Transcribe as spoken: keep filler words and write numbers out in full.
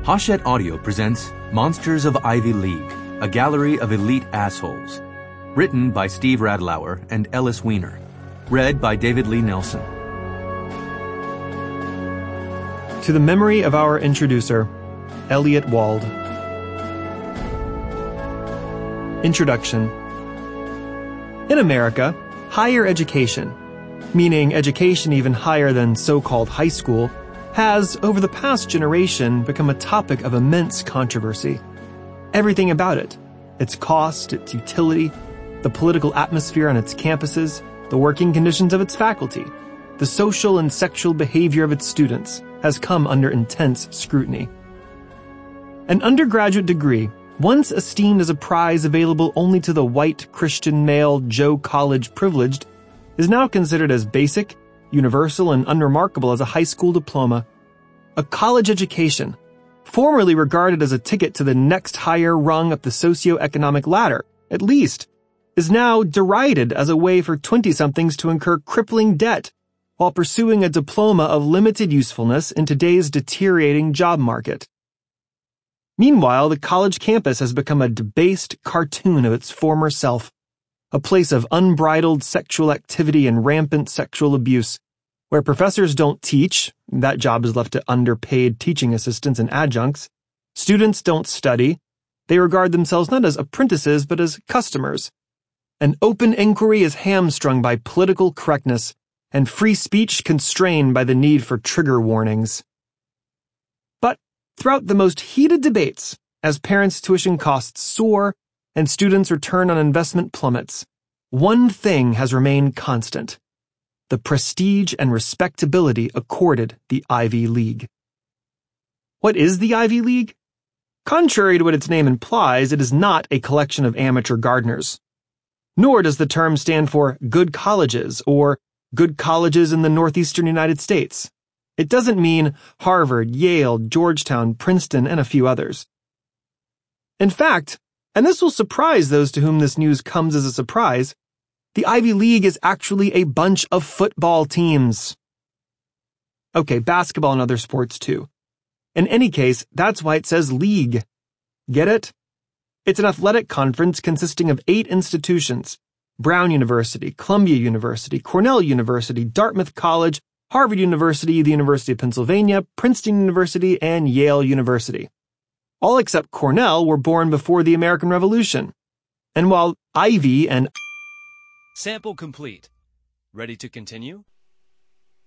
Hachette Audio presents Monsters of Ivy League, a gallery of elite assholes. Written by Steve Radlauer and Ellis Weiner. Read by David Lee Nelson. To the memory of our introducer, Elliot Wald. Introduction. In America, higher education, meaning education even higher than so-called high school, has, over the past generation, become a topic of immense controversy. Everything about it, its cost, its utility, the political atmosphere on its campuses, the working conditions of its faculty, the social and sexual behavior of its students, has come under intense scrutiny. An undergraduate degree, once esteemed as a prize available only to the white Christian male Joe College privileged, is now considered as basic, universal, and unremarkable as a high school diploma. A college education, formerly regarded as a ticket to the next higher rung up the socio-economic ladder, at least, is now derided as a way for twenty-somethings to incur crippling debt while pursuing a diploma of limited usefulness in today's deteriorating job market. Meanwhile, the college campus has become a debased cartoon of its former self, a place of unbridled sexual activity and rampant sexual abuse, where professors don't teach, that job is left to underpaid teaching assistants and adjuncts, students don't study, they regard themselves not as apprentices but as customers. An open inquiry is hamstrung by political correctness, and free speech constrained by the need for trigger warnings. But throughout the most heated debates, as parents' tuition costs soar and students' return on investment plummets, one thing has remained constant: the prestige and respectability accorded the Ivy League. What is the Ivy League? Contrary to what its name implies, it is not a collection of amateur gardeners. Nor does the term stand for good colleges or good colleges in the northeastern United States. It doesn't mean Harvard, Yale, Georgetown, Princeton, and a few others. In fact, and this will surprise those to whom this news comes as a surprise, the Ivy League is actually a bunch of football teams. Okay, basketball and other sports too. In any case, that's why it says league. Get it? It's an athletic conference consisting of eight institutions: Brown University, Columbia University, Cornell University, Dartmouth College, Harvard University, the University of Pennsylvania, Princeton University, and Yale University. All except Cornell were born before the American Revolution. And while Ivy and Sample complete. Ready to continue?